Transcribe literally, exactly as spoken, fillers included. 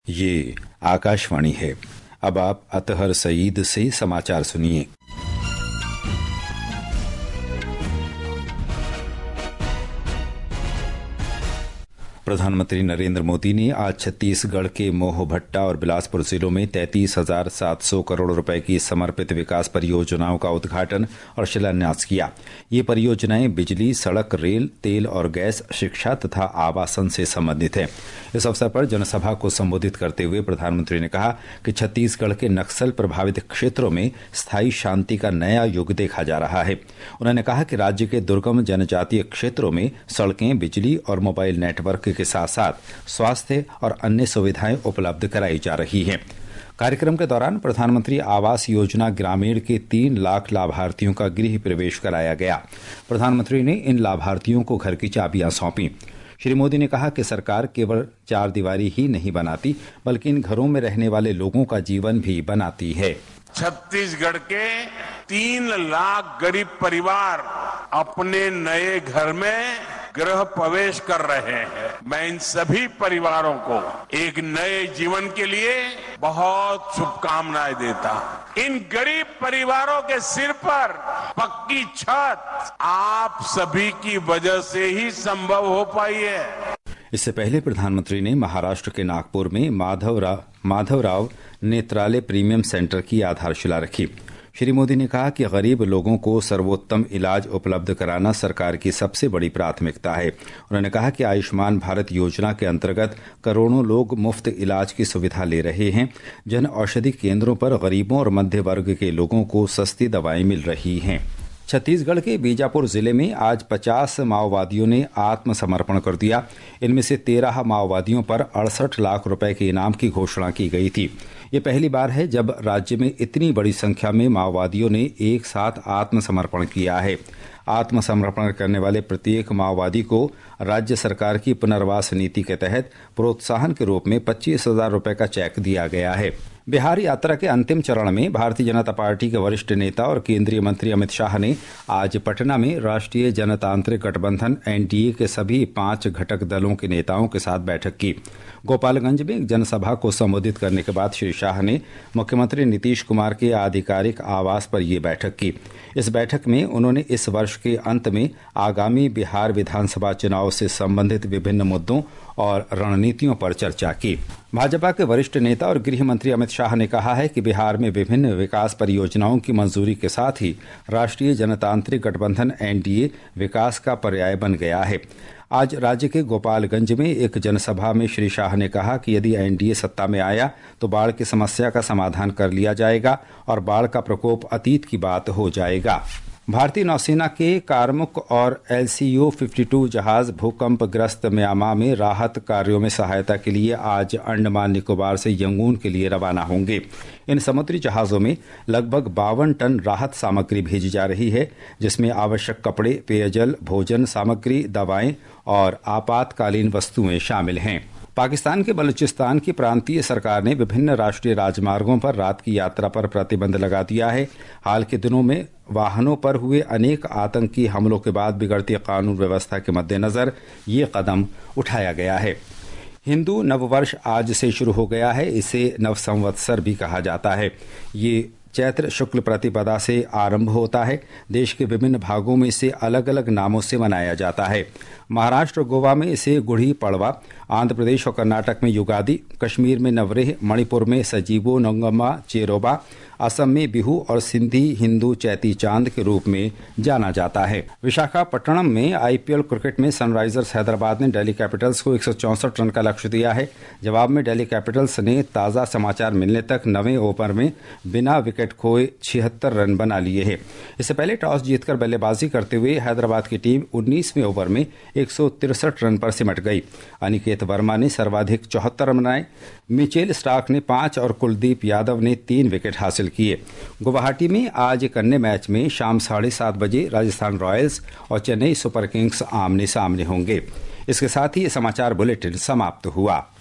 ये आकाशवाणी है। अब आप अतहर सईद से समाचार सुनिए। प्रधानमंत्री नरेंद्र मोदी ने आज छत्तीसगढ़ के मोहभट्टा और बिलासपुर जिलों में तैंतीस हजार सात सौ करोड़ रुपए की समर्पित विकास परियोजनाओं का उद्घाटन और शिलान्यास किया। ये परियोजनाएं बिजली, सड़क, रेल, तेल और गैस, शिक्षा तथा आवासन से संबंधित हैं। इस अवसर पर जनसभा को संबोधित करते हुए प्रधानमंत्री ने कहा कि छत्तीसगढ़ के नक्सल प्रभावित क्षेत्रों में स्थायी शांति का नया युग देखा जा रहा है। उन्होंने कहा कि राज्य के दुर्गम जनजातीय क्षेत्रों में सड़कें, बिजली और मोबाइल नेटवर्क के साथ साथ स्वास्थ्य और अन्य सुविधाएं उपलब्ध कराई जा रही हैं। कार्यक्रम के दौरान प्रधानमंत्री आवास योजना ग्रामीण के तीन लाख लाभार्थियों का गृह प्रवेश कराया गया। प्रधानमंत्री ने इन लाभार्थियों को घर की चाबियां सौंपी। श्री मोदी ने कहा कि सरकार केवल चार दीवारी ही नहीं बनाती, बल्कि इन घरों में रहने वाले लोगों का जीवन भी बनाती है। छत्तीसगढ़ के तीन लाख गरीब परिवार अपने नए घर में गृह प्रवेश कर रहे हैं। मैं इन सभी परिवारों को एक नए जीवन के लिए बहुत शुभकामनाएं देता हूं। इन गरीब परिवारों के सिर पर पक्की छत आप सभी की वजह से ही संभव हो पाई है। इससे पहले प्रधानमंत्री ने महाराष्ट्र के नागपुर में माधवराव माधवराव नेत्रालय प्रीमियम सेंटर की आधारशिला रखी। श्री मोदी ने कहा कि गरीब लोगों को सर्वोत्तम इलाज उपलब्ध कराना सरकार की सबसे बड़ी प्राथमिकता है। उन्होंने कहा कि आयुष्मान भारत योजना के अंतर्गत करोड़ों लोग मुफ्त इलाज की सुविधा ले रहे हैं। जन औषधि केंद्रों पर गरीबों और मध्य वर्ग के लोगों को सस्ती दवाएं मिल रही हैं। छत्तीसगढ़ के बीजापुर जिले में आज पचास माओवादियों ने आत्मसमर्पण कर दिया। इनमें से तेरह माओवादियों पर अड़सठ लाख रुपए के इनाम की घोषणा की गई थी। ये पहली बार है जब राज्य में इतनी बड़ी संख्या में माओवादियों ने एक साथ आत्मसमर्पण किया है। आत्मसमर्पण करने वाले प्रत्येक माओवादी को राज्य सरकार की पुनर्वास नीति के तहत प्रोत्साहन के रूप में पच्चीस हजार रुपए का चेक दिया गया है। बिहार यात्रा के अंतिम चरण में भारतीय जनता पार्टी के वरिष्ठ नेता और केंद्रीय मंत्री अमित शाह ने आज पटना में राष्ट्रीय जनतांत्रिक गठबंधन एनडीए के सभी पांच घटक दलों के नेताओं के साथ बैठक की। गोपालगंज में एक जनसभा को संबोधित करने के बाद श्री शाह ने मुख्यमंत्री नीतीश कुमार के आधिकारिक आवास पर यह बैठक की। इस बैठक में उन्होंने इस वर्ष के अंत में आगामी बिहार विधानसभा चुनाव से संबंधित विभिन्न मुद्दों और रणनीतियों पर चर्चा की। भाजपा के वरिष्ठ नेता और गृह मंत्री अमित शाह ने कहा है कि बिहार में विभिन्न विकास परियोजनाओं की मंजूरी के साथ ही राष्ट्रीय जनतांत्रिक गठबंधन एनडीए विकास का पर्याय बन गया है। आज राज्य के गोपालगंज में एक जनसभा में श्री शाह ने कहा कि यदि एनडीए सत्ता में आया तो बाढ़ की समस्या का समाधान कर लिया जाएगा और बाढ़ का प्रकोप अतीत की बात हो जाएगा। भारतीय नौसेना के कारमुक और एलसीयू बावन जहाज भूकंपग्रस्त म्यांमार में राहत कार्यों में सहायता के लिए आज अंडमान निकोबार से यंगून के लिए रवाना होंगे। इन समुद्री जहाजों में लगभग बावन टन राहत सामग्री भेजी जा रही है, जिसमें आवश्यक कपड़े, पेयजल, भोजन सामग्री, दवाएं और आपातकालीन वस्तुएं शामिल हैं। पाकिस्तान के बलूचिस्तान की प्रांतीय सरकार ने विभिन्न राष्ट्रीय राजमार्गों पर रात की यात्रा पर प्रतिबंध लगा दिया है। हाल के दिनों में वाहनों पर हुए अनेक आतंकी हमलों के बाद बिगड़ती कानून व्यवस्था के मद्देनजर ये कदम उठाया गया है। हिंदू नववर्ष आज से शुरू हो गया है। इसे नव संवत्सर भी कहा जाता है। ये चैत्र शुक्ल प्रतिपदा से आरंभ होता है। देश के विभिन्न भागों में इसे अलग अलग नामों से मनाया जाता है। महाराष्ट्र और गोवा में इसे गुड़ी पड़वा, आंध्र प्रदेश और कर्नाटक में युगादि, कश्मीर में नवरेह, मणिपुर में सजीबो नोंगमा चेरोबा, असम में बिहू और सिंधी हिंदू चैती चांद के रूप में जाना जाता है। विशाखापट्टनम में आईपीएल क्रिकेट में सनराइजर्स हैदराबाद ने दिल्ली कैपिटल्स को एक सौ चौंसठ रन का लक्ष्य दिया है। जवाब में दिल्ली कैपिटल्स ने ताज़ा समाचार मिलने तक नवें ओवर में बिना विकेट खोए छिहत्तर रन बना लिए हैं। इससे पहले टॉस जीतकर बल्लेबाजी करते हुए हैदराबाद की टीम उन्नीसवें ओवर में एक सौ तिरसठ रन पर सिमट गई। अनिकेत वर्मा ने सर्वाधिक चौहत्तर रन बनाए। मिचेल स्टार्क ने पांच और कुलदीप यादव ने तीन विकेट हासिल किए। गुवाहाटी में आज एक अन्य मैच में शाम साढ़े सात बजे राजस्थान रॉयल्स और चेन्नई सुपर किंग्स आमने सामने होंगे। इसके साथ ही ये समाचार बुलेटिन समाप्त हुआ।